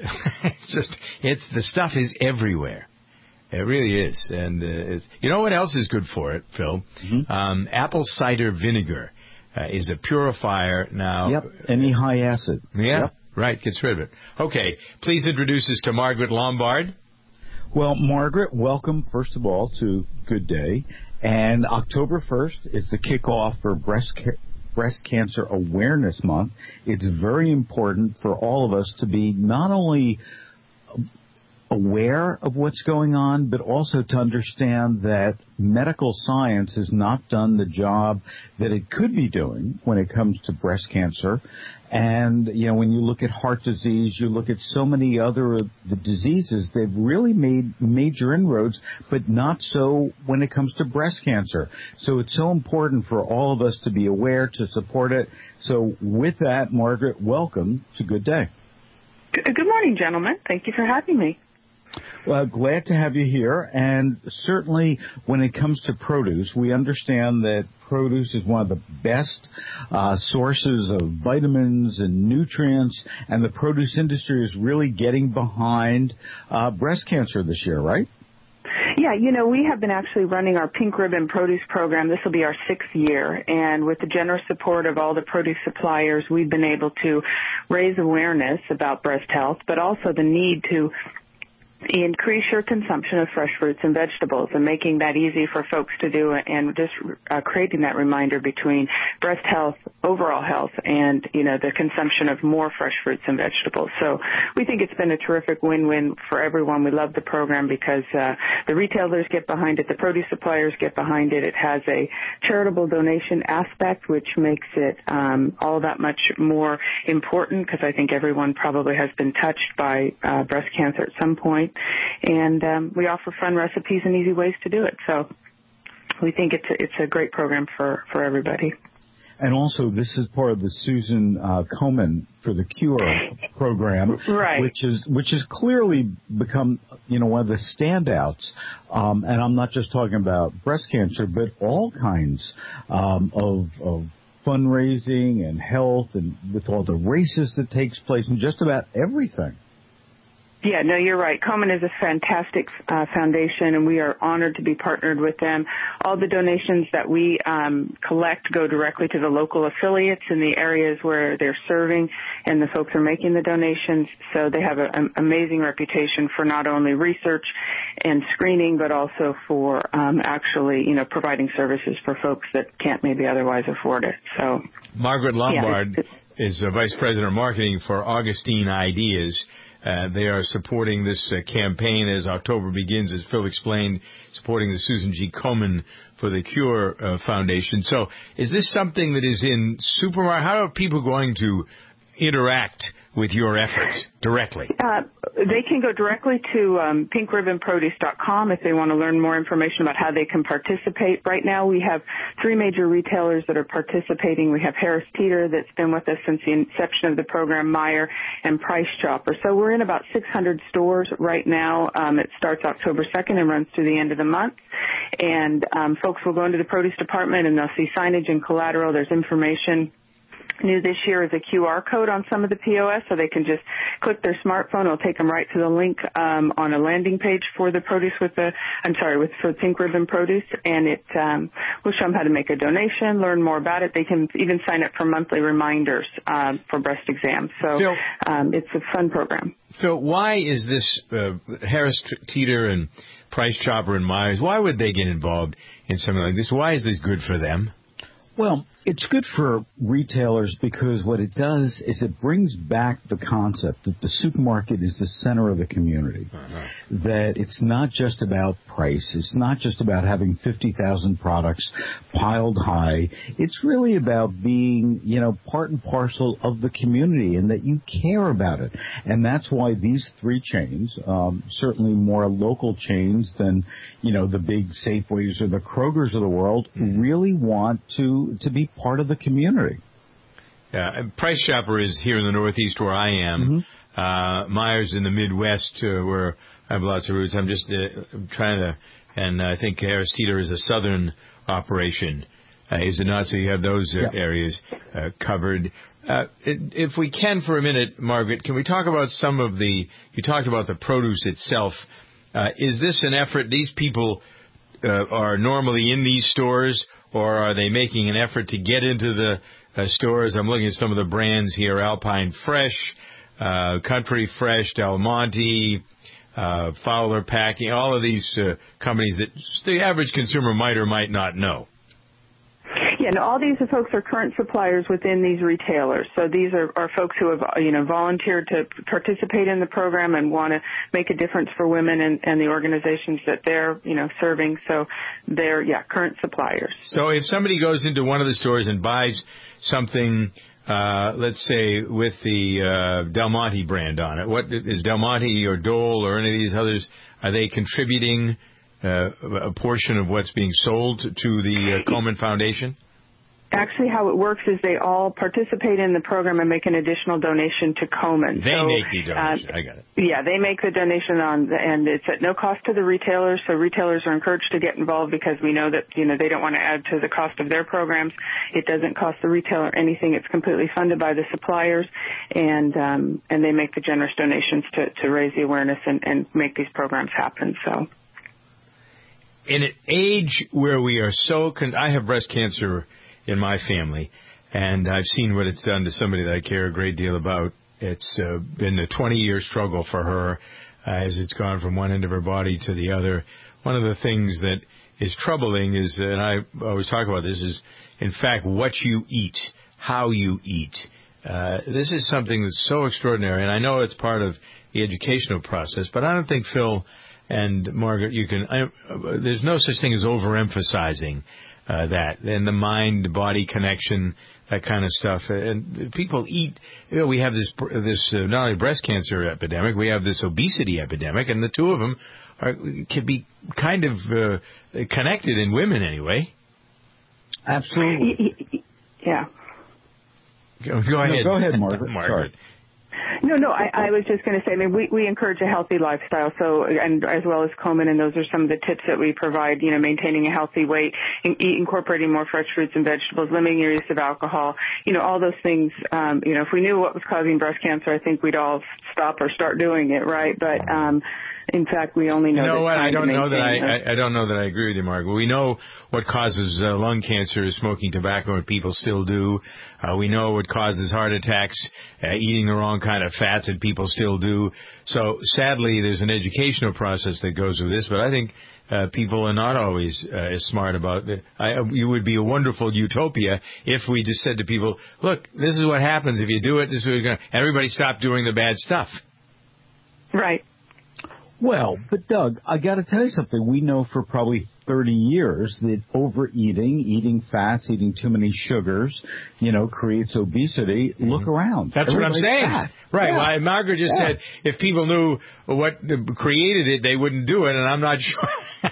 Speaker 1: it's just it's the stuff is everywhere. It really is. And uh, it's, you know what else is good for it, Phil? Mm-hmm. Um, apple cider vinegar uh, is a purifier now.
Speaker 2: Yep. Any high acid.
Speaker 1: Yeah.
Speaker 2: Yep.
Speaker 1: Right. Gets rid of it. Okay. Please introduce us to Margaret Lombard.
Speaker 2: Well, Margaret, welcome first of all to Good Day. And October first is the kickoff for Breast ca- Breast Cancer Awareness Month. It's very important for all of us to be not only aware of what's going on, but also to understand that medical science has not done the job that it could be doing when it comes to breast cancer. And, you know, when you look at heart disease, you look at so many other the diseases, they've really made major inroads, but not so when it comes to breast cancer. So it's so important for all of us to be aware, to support it. So with that, Margaret, welcome to Good Day.
Speaker 14: Good morning, gentlemen. Thank you for having me.
Speaker 2: Well, glad to have you here. And certainly when it comes to produce, we understand that produce is one of the best uh, sources of vitamins and nutrients, and the produce industry is really getting behind uh, breast cancer this year, right?
Speaker 14: Yeah, you know, we have been actually running our Pink Ribbon Produce Program. This will be our sixth year, and with the generous support of all the produce suppliers, we've been able to raise awareness about breast health, but also the need to increase your consumption of fresh fruits and vegetables, and making that easy for folks to do, and just uh, creating that reminder between breast health, overall health, and, you know, the consumption of more fresh fruits and vegetables. So we think it's been a terrific win-win for everyone. We love the program because uh, the retailers get behind it, the produce suppliers get behind it. It has a charitable donation aspect, which makes it um, all that much more important, because I think everyone probably has been touched by uh, breast cancer at some point. And um, we offer fun recipes and easy ways to do it. So we think it's a, it's a great program for, for everybody.
Speaker 2: And also, this is part of the Susan uh, Komen for the Cure program,
Speaker 14: right.
Speaker 2: which is which has clearly become, you know, one of the standouts. Um, and I'm not just talking about breast cancer, but all kinds um, of, of fundraising and health, and with all the races that takes place and just about everything.
Speaker 14: Yeah, no, you're right. Komen is a fantastic uh, foundation, and we are honored to be partnered with them. All the donations that we um, collect go directly to the local affiliates in the areas where they're serving, and the folks are making the donations. So they have an amazing reputation for not only research and screening, but also for um, actually, you know, providing services for folks that can't maybe otherwise afford it. So,
Speaker 1: Margaret Lombard
Speaker 14: yeah, it's, it's,
Speaker 1: is uh, Vice President of Marketing for Augustine Ideas. Uh, they are supporting this uh, campaign as October begins, as Phil explained, supporting the Susan G. Komen for the Cure uh, Foundation. So is this something that is in supermarket? How are people going to interact with your efforts directly?
Speaker 14: Uh, they can go directly to um, pink ribbon produce dot com if they want to learn more information about how they can participate. Right now we have three major retailers that are participating. We have Harris Teeter that's been with us since the inception of the program, Meijer, and Price Chopper. So we're in about six hundred stores right now. Um, it starts October second and runs through the end of the month. And um, folks will go into the produce department and they'll see signage and collateral. There's information. New this year is a Q R code on some of the P O S, so they can just click their smartphone. It'll take them right to the link um, on a landing page for the produce with the, I'm sorry, with for Pink Ribbon Produce, and it um, will show them how to make a donation, learn more about it. They can even sign up for monthly reminders um, for breast exams. So Phil, um, it's a fun program.
Speaker 1: Phil, why is this uh, Harris Teeter and Price Chopper and Myers? Why would they get involved in something like this? Why is this good for them?
Speaker 2: Well, it's good for retailers because what it does is it brings back the concept that the supermarket is the center of the community, uh-huh. that it's not just about price, it's not just about having fifty thousand products piled high, it's really about being, you know, part and parcel of the community and that you care about it. And that's why these three chains, um, certainly more local chains than, you know, the big Safeways or the Krogers of the world, mm-hmm. really want to, to be part of the community.
Speaker 1: Yeah, Price Chopper is here in the Northeast where I am. Mm-hmm. Uh, Myers in the Midwest uh, where I have lots of roots. I'm just uh, trying to, and I think Harris Teeter is a southern operation. Uh, is it not? So you have those uh, yeah. areas uh, covered. Uh, if we can for a minute, Margaret, can we talk about some of the, you talked about the produce itself. Uh, is this an effort, these people uh, are normally in these stores, or are they making an effort to get into the uh, stores? I'm looking at some of the brands here, Alpine Fresh, uh, Country Fresh, Del Monte, uh, Fowler Packing, all of these uh, companies that the average consumer might or might not know.
Speaker 14: Yeah, and all these folks are current suppliers within these retailers. So these are, are folks who have, you know, volunteered to participate in the program and want to make a difference for women and, and the organizations that they're, you know, serving. So they're, yeah, current suppliers.
Speaker 1: So if somebody goes into one of the stores and buys something, uh, let's say with the uh, Del Monte brand on it, what is Del Monte or Dole or any of these others, are they contributing uh, a portion of what's being sold to the uh, Komen Foundation?
Speaker 14: Actually, how it works is they all participate in the program and make an additional donation to Komen.
Speaker 1: They
Speaker 14: so,
Speaker 1: make the donation. Uh, I got it.
Speaker 14: Yeah, they make the donation on, the, and it's at no cost to the retailers. So retailers are encouraged to get involved because we know that, you know, they don't want to add to the cost of their programs. It doesn't cost the retailer anything. It's completely funded by the suppliers, and um, and they make the generous donations to, to raise the awareness and, and make these programs happen. So,
Speaker 1: in an age where we are so, con- I have breast cancer in my family, and I've seen what it's done to somebody that I care a great deal about. It's uh, been a twenty-year struggle for her uh, as it's gone from one end of her body to the other. One of the things that is troubling is, and I always talk about this, is, in fact, what you eat, how you eat. Uh, this is something that's so extraordinary, and I know it's part of the educational process, but I don't think, Phil and Margaret, you can, I, uh, there's no such thing as overemphasizing Uh, that and the mind-body connection, that kind of stuff. And people eat. You know, we have this this uh, not only breast cancer epidemic, we have this obesity epidemic, and the two of them are can be kind of uh, connected in women anyway.
Speaker 2: Absolutely.
Speaker 14: Yeah.
Speaker 1: Go, go ahead.
Speaker 2: No, go ahead, Margaret.
Speaker 1: Margaret.
Speaker 14: No, no, I, I was just going to say, I mean, we, we encourage a healthy lifestyle, so, and as well as Komen, and those are some of the tips that we provide, you know, maintaining a healthy weight, in, eat, incorporating more fresh fruits and vegetables, limiting your use of alcohol, you know, all those things, um, you know, if we knew what was causing breast cancer, I think we'd all stop or start doing it, right? But, um, in fact, we only know.
Speaker 1: You know what? I don't know that I,
Speaker 14: I,
Speaker 1: I don't know that I agree with you, Margaret. We know what causes uh, lung cancer is smoking tobacco, and people still do. Uh, we know what causes heart attacks, uh, eating the wrong kind of fats, and people still do. So sadly, there's an educational process that goes with this, but I think uh, people are not always uh, as smart about it. I, it would be a wonderful utopia if we just said to people, "Look, this is what happens if you do it. This is what you're going to." Everybody stop doing the bad stuff.
Speaker 14: Right.
Speaker 2: Well, but Doug, I got to tell you something. We know for probably thirty years that overeating, eating fats, eating too many sugars, you know, creates obesity. Mm-hmm. Look around.
Speaker 1: That's Everybody's what I'm saying. Fat. Right. Yeah. Well, Margaret just yeah. said if people knew what created it, they wouldn't do it, and I'm not sure.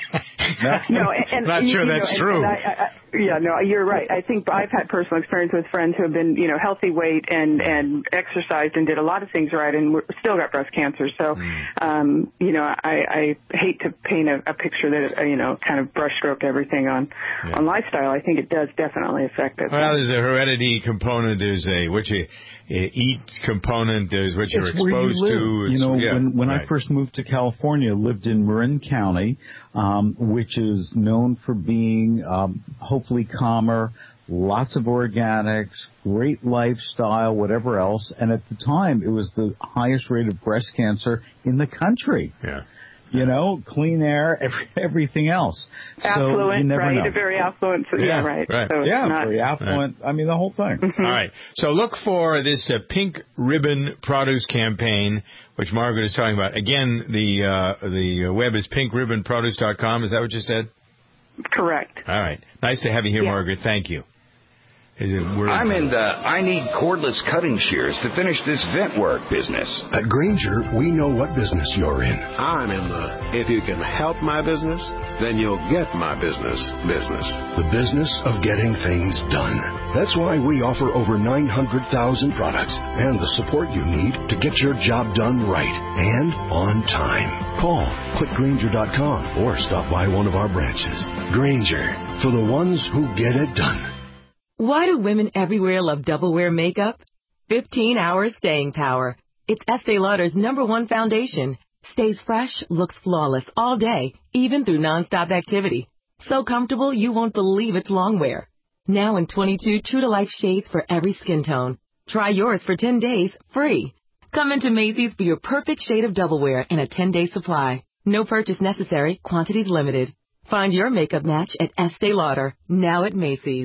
Speaker 14: no, and, and
Speaker 1: not sure
Speaker 14: you
Speaker 1: that's
Speaker 14: know,
Speaker 1: true.
Speaker 14: And, and I, I, yeah, no, you're right. I think I've had personal experience with friends who have been, you know, healthy weight and and exercised and did a lot of things right, and still got breast cancer. So, mm. um, you know, I, I hate to paint a, a picture that uh, you know, kind of brushstroke everything on yeah. on lifestyle. I think it does definitely affect it.
Speaker 1: Well, there's a heredity component. There's a what you eat component. There's what you're
Speaker 2: it's
Speaker 1: exposed
Speaker 2: you
Speaker 1: to.
Speaker 2: It's, you know,
Speaker 1: yeah,
Speaker 2: when when
Speaker 1: right.
Speaker 2: I first moved to California, lived in Marin County, um, which is known for being um, hopefully calmer, lots of organics, great lifestyle, whatever else. And at the time, it was the highest rate of breast cancer in the country.
Speaker 1: Yeah.
Speaker 2: You know, clean air, every, everything else.
Speaker 14: Affluent,
Speaker 2: so you never
Speaker 14: right?
Speaker 2: know.
Speaker 14: A very affluent. So, yeah, yeah, right.
Speaker 1: right.
Speaker 14: So
Speaker 2: yeah,
Speaker 14: not,
Speaker 2: very affluent. Right. I mean, the whole thing.
Speaker 14: Mm-hmm.
Speaker 1: All right. So look for this uh, Pink Ribbon Produce campaign, which Margaret is talking about. Again, the uh, the web is pink ribbon produce dot com. Is that what you said?
Speaker 14: Correct.
Speaker 1: All right. Nice to have you here,
Speaker 14: yeah.
Speaker 1: Margaret. Thank you. Is it
Speaker 15: I'm in the I need cordless cutting shears to finish this vent work business.
Speaker 7: At Grainger, we know what business you're in.
Speaker 16: I'm in the if you can help my business, then you'll get my business business.
Speaker 7: The business of getting things done. That's why we offer over nine hundred thousand products and the support you need to get your job done right and on time. Call, click Grainger dot com, or stop by one of our branches. Grainger, for the ones who get it done.
Speaker 17: Why do women everywhere love Double Wear makeup? fifteen hours staying power. It's Estee Lauder's number one foundation. Stays fresh, looks flawless all day, even through nonstop activity. So comfortable you won't believe it's long wear. Now in twenty-two true-to-life shades for every skin tone. Try yours for ten days, free. Come into Macy's for your perfect shade of Double Wear in a ten-day supply. No purchase necessary, quantities limited. Find your makeup match at Estee Lauder, now at Macy's.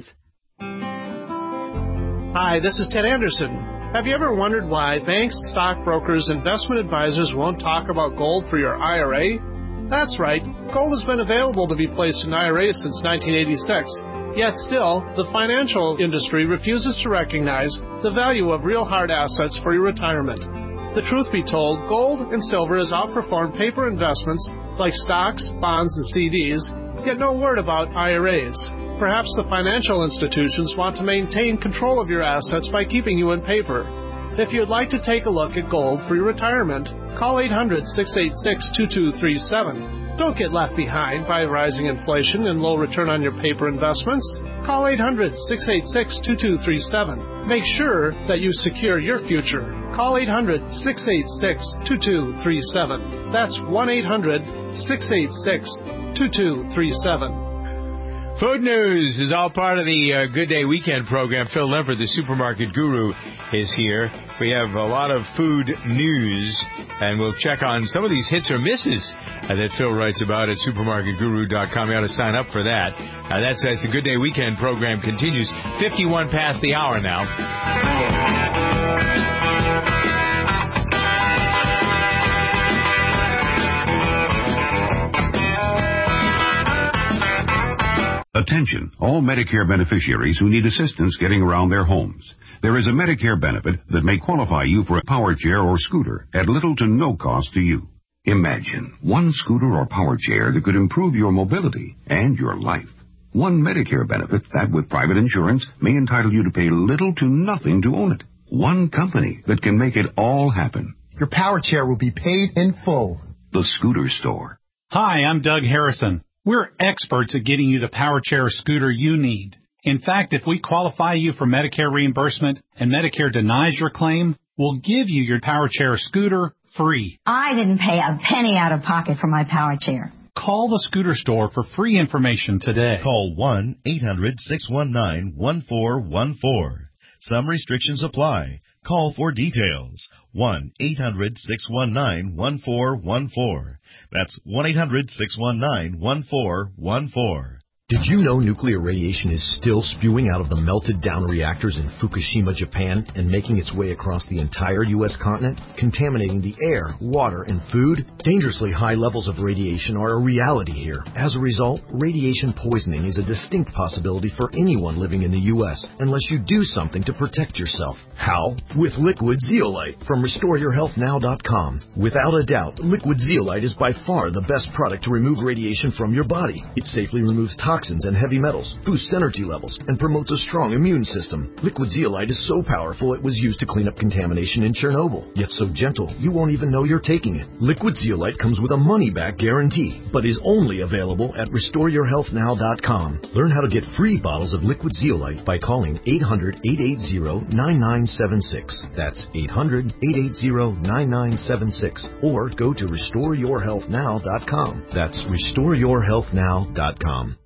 Speaker 18: Hi, this is Ted Anderson. Have you ever wondered why banks, stockbrokers, investment advisors won't talk about gold for your I R A? That's right. Gold has been available to be placed in I R As since nineteen eighty-six. Yet still, the financial industry refuses to recognize the value of real hard assets for your retirement. The truth be told, gold and silver has outperformed paper investments like stocks, bonds, and C Ds, yet no word about I R As. Perhaps the financial institutions want to maintain control of your assets by keeping you in paper. If you'd like to take a look at gold for your retirement, call eight hundred, six eight six, two two three seven. Don't get left behind by rising inflation and low return on your paper investments. Call eight hundred, six eight six, two two three seven. Make sure that you secure your future. Call eight hundred, six eight six, two two three seven. That's one eight hundred, six eight six, two two three seven.
Speaker 1: Food news is all part of the uh, Good Day Weekend program. Phil Lempert, the supermarket guru, is here. We have a lot of food news, and we'll check on some of these hits or misses uh, that Phil writes about at supermarket guru dot com. You ought to sign up for that. Uh, that's as the Good Day Weekend program continues. fifty-one past the hour now.
Speaker 19: Attention, all Medicare beneficiaries who need assistance getting around their homes. There is a Medicare benefit that may qualify you for a power chair or scooter at little to no cost to you. Imagine one scooter or power chair that could improve your mobility and your life. One Medicare benefit that, with private insurance, may entitle you to pay little to nothing to own it. One company that can make it all happen.
Speaker 20: Your power chair will be paid in full.
Speaker 19: The Scooter Store.
Speaker 21: Hi, I'm Doug Harrison. We're experts at getting you the power chair or scooter you need. In fact, if we qualify you for Medicare reimbursement and Medicare denies your claim, we'll give you your power chair or scooter free.
Speaker 22: I didn't pay a penny out of pocket for my power chair.
Speaker 21: Call the Scooter Store for free information today.
Speaker 23: Call one eight hundred six one nine one four one four. Some restrictions apply. Call for details. one eight hundred six one nine one four one four. That's one eight hundred six one nine one four one four.
Speaker 24: Did you know nuclear radiation is still spewing out of the melted down reactors in Fukushima, Japan, and making its way across the entire U S continent, contaminating the air, water, and food? Dangerously high levels of radiation are a reality here. As a result, radiation poisoning is a distinct possibility for anyone living in the U S, unless you do something to protect yourself. How? With Liquid Zeolite from Restore Your Health Now dot com. Without a doubt, Liquid Zeolite is by far the best product to remove radiation from your body. It safely removes toxins and heavy metals, boosts energy levels, and promotes a strong immune system. Liquid Zeolite is so powerful it was used to clean up contamination in Chernobyl, yet so gentle you won't even know you're taking it. Liquid Zeolite comes with a money-back guarantee, but is only available at Restore Your Health Now dot com. Learn how to get free bottles of Liquid Zeolite by calling eight hundred, eight eight zero, nine nine seven six. That's eight hundred, eight eight zero, nine nine seven six. Or go to Restore Your Health Now dot com. That's Restore Your Health Now dot com.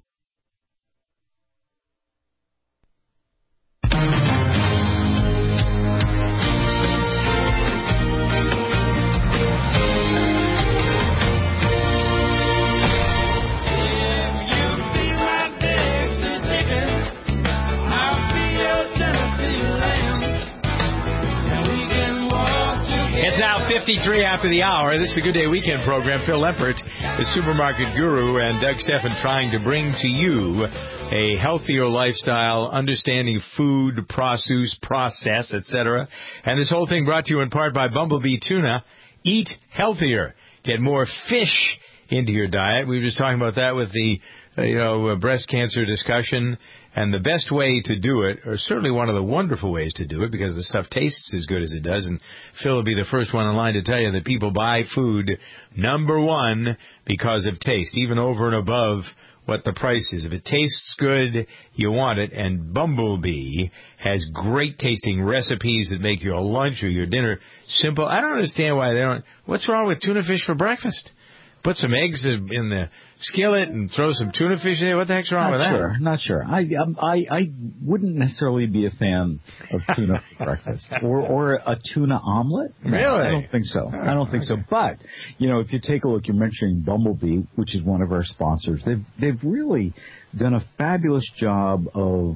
Speaker 1: It's now fifty-three after the hour. This is the Good Day Weekend program. Phil Lempert, the supermarket guru, and Doug Steffen trying to bring to you a healthier lifestyle, understanding food, produce, process, et cetera. And this whole thing brought to you in part by Bumblebee Tuna. Eat healthier. Get more fish into your diet. We were just talking about that with the uh, you know, uh, breast cancer discussion. And the best way to do it, or certainly one of the wonderful ways to do it, because the stuff tastes as good as it does, and Phil will be the first one in line to tell you that people buy food, number one, because of taste, even over and above what the price is. If it tastes good, you want it, and Bumblebee has great tasting recipes that make your lunch or your dinner simple. I don't understand why they don't. What's wrong with tuna fish for breakfast? Put some eggs in the skillet and throw some tuna fish in there. What the heck's wrong
Speaker 2: not
Speaker 1: with
Speaker 2: sure,
Speaker 1: that?
Speaker 2: Not sure. I, um, I I wouldn't necessarily be a fan of tuna for breakfast or or a tuna omelet. No,
Speaker 1: Really?
Speaker 2: I don't think so. I don't think so. But you know, if you take a look, you're mentioning Bumblebee, which is one of our sponsors. They've they've really done a fabulous job of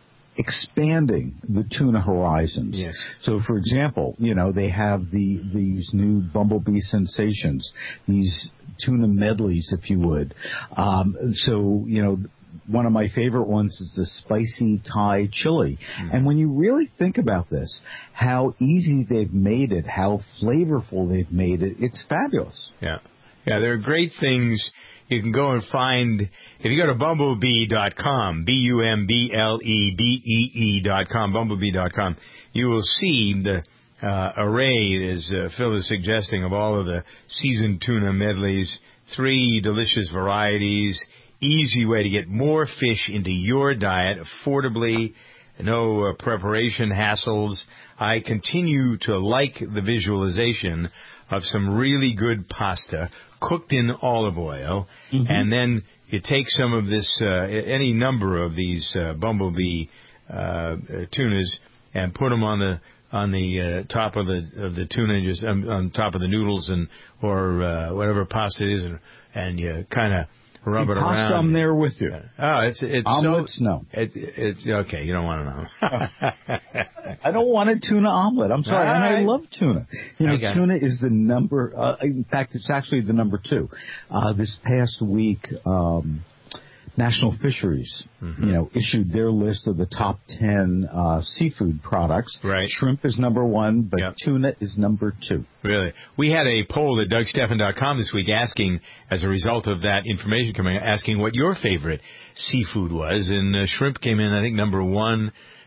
Speaker 2: expanding the tuna horizons.
Speaker 1: Yes.
Speaker 2: So, for example, you know, they have the these new Bumblebee sensations, these tuna medleys, if you would. Um, so, you know, one of my favorite ones is the spicy Thai chili. Mm. And when you really think about this, how easy they've made it, how flavorful they've made it, it's fabulous.
Speaker 1: Yeah. Yeah, there are great things you can go and find. If you go to bumblebee dot com, B U M B L E B E E dot com, bumblebee dot com, you will see the uh, array, as uh, Phil is suggesting, of all of the seasoned tuna medleys, three delicious varieties, easy way to get more fish into your diet affordably, no uh, preparation hassles. I continue to like the visualization of some really good pasta cooked in olive oil, mm-hmm. and then you take some of this, uh, any number of these uh, Bumblebee uh, tunas, and put them on the on the uh, top of the of the tuna, just um, on top of the noodles and or uh, whatever pasta it is, and, and you kind of rub
Speaker 2: and
Speaker 1: it
Speaker 2: pasta,
Speaker 1: around.
Speaker 2: I'm there with you.
Speaker 1: Oh, it's it's
Speaker 2: omelets,
Speaker 1: so,
Speaker 2: no.
Speaker 1: It's it's okay. You don't want to know.
Speaker 2: I don't want a tuna omelet. I'm sorry,
Speaker 1: All
Speaker 2: and
Speaker 1: right.
Speaker 2: I love tuna. You know,
Speaker 1: Okay.
Speaker 2: tuna is the number. Uh, in fact, it's actually the number two. Uh, this past week, um, National Fisheries,
Speaker 1: Mm-hmm.
Speaker 2: you know, issued their list of the top ten uh, seafood products.
Speaker 1: Right.
Speaker 2: Shrimp is number one, but
Speaker 1: Yep.
Speaker 2: tuna is number two.
Speaker 1: Really? We had a poll at Doug Steffen dot com this week asking, as a result of that information coming, asking what your favorite seafood was. And uh, shrimp came in, I think, number one.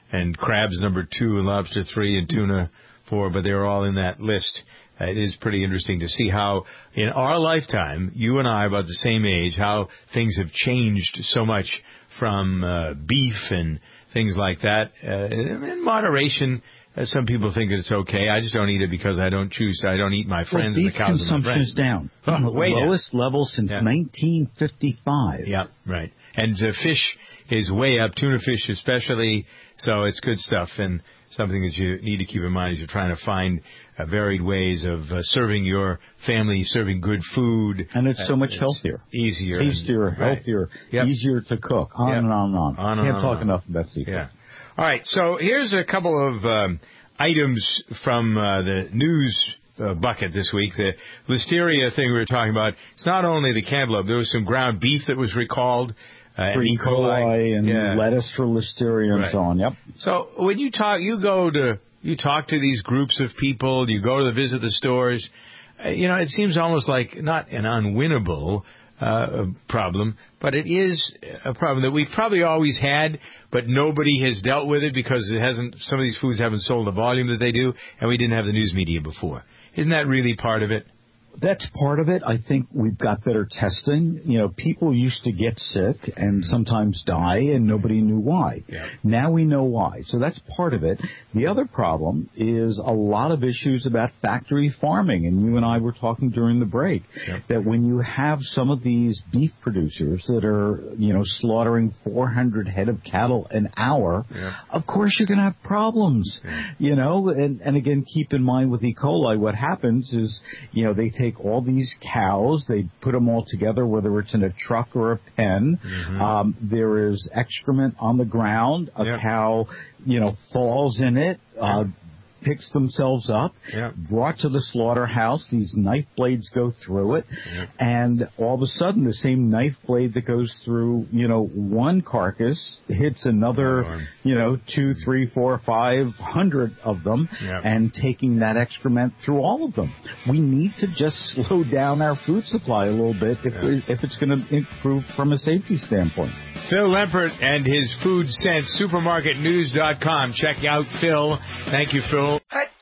Speaker 1: and crab's number two, and lobster three, and tuna four, but they're all in that list. Uh, it is pretty interesting to see how, in our lifetime, you and I, about the same age, how things have changed so much from uh, beef and things like that. Uh, in moderation, uh, some people think that it's okay. I just don't eat it because I don't choose. I don't eat my friends
Speaker 2: well,
Speaker 1: and the cows of my friends.
Speaker 2: Beef consumption's down.
Speaker 1: Oh, way
Speaker 2: lowest
Speaker 1: down.
Speaker 2: level since
Speaker 1: yeah.
Speaker 2: nineteen fifty-five.
Speaker 1: Yeah, right. And uh, fish is way up, tuna fish especially, so it's good stuff. And something that you need to keep in mind as you're trying to find uh, varied ways of uh, serving your family, serving good food.
Speaker 2: And it's so much
Speaker 1: it's
Speaker 2: healthier.
Speaker 1: Easier.
Speaker 2: Tastier,
Speaker 1: and, right.
Speaker 2: healthier,
Speaker 1: yep.
Speaker 2: easier to cook. On
Speaker 1: yep.
Speaker 2: and on and on.
Speaker 1: on and
Speaker 2: Can't
Speaker 1: on
Speaker 2: talk
Speaker 1: and
Speaker 2: enough about seafood.
Speaker 1: Yeah. All right, so here's a couple of um, items from uh, the news uh, bucket this week. The listeria thing we were talking about, it's not only the cantaloupe. There was some ground beef that was recalled. Uh,
Speaker 2: for E. coli and
Speaker 1: yeah.
Speaker 2: lettuce for listeria and
Speaker 1: right.
Speaker 2: so on. Yep.
Speaker 1: So when you talk, you go to, you talk to these groups of people, you go to the visit the stores, uh, you know, it seems almost like not an unwinnable uh, problem, but it is a problem that we've probably always had, but nobody has dealt with it because it hasn't, some of these foods haven't sold the volume that they do, and we didn't have the news media before. Isn't that really part of it?
Speaker 2: That's part of it. I think we've got better testing. You know, people used to get sick and sometimes die, and nobody knew why.
Speaker 1: Yeah.
Speaker 2: Now we know why. So that's part of it. The other problem is a lot of issues about factory farming, and you and I were talking during the break,
Speaker 1: yep.
Speaker 2: that when you have some of these beef producers that are, you know, slaughtering four hundred head of cattle an hour,
Speaker 1: yep.
Speaker 2: of course you're going to have problems,
Speaker 1: yeah.
Speaker 2: you know, and, and again, keep in mind with E. coli, what happens is, you know, they take all these cows, they put them all together, whether it's in a truck or a pen.
Speaker 1: Mm-hmm.
Speaker 2: Um, there is excrement on the ground. A
Speaker 1: yep.
Speaker 2: cow, you know, falls in it, uh, picks themselves up,
Speaker 1: yep.
Speaker 2: brought to the slaughterhouse. These knife blades go through it,
Speaker 1: yep.
Speaker 2: and all of a sudden, the same knife blade that goes through, you know, one carcass hits another,
Speaker 1: oh,
Speaker 2: you know, two, three, four, five hundred of them,
Speaker 1: yep.
Speaker 2: and taking that excrement through all of them. We need to just slow down our food supply a little bit if,
Speaker 1: yep.
Speaker 2: we, if it's going to improve from a safety standpoint.
Speaker 1: Phil Lempert and his Food Sense, supermarket news dot com. Check out Phil. Thank you, Phil.